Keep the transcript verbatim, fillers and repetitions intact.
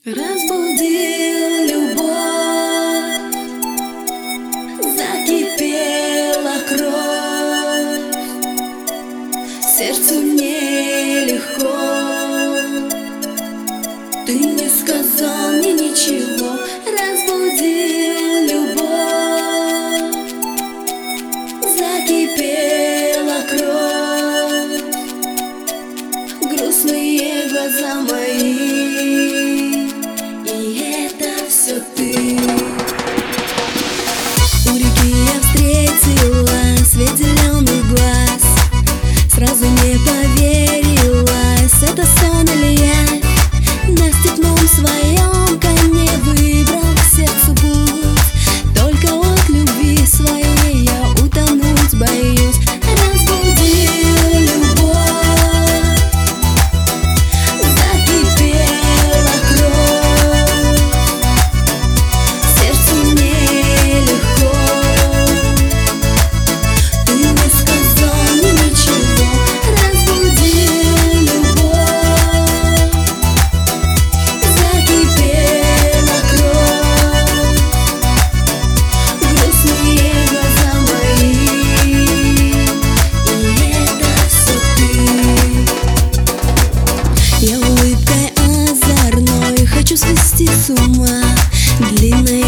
Разбудил любовь, закипела кровь, сердцу нелегко. Ты не сказал мне ничего. Разбудил любовь, закипела кровь, грустные глаза мои. Все ты. У реки я встретила свет зеленых глаз, сразу не поверилась, это сон или явь. На степном своем коне выбрал к сердцу путь, только от любви своей я утонуть боюсь. Разбудил любовь, закипела кровь, я улыбкой озорной хочу свести с ума длинной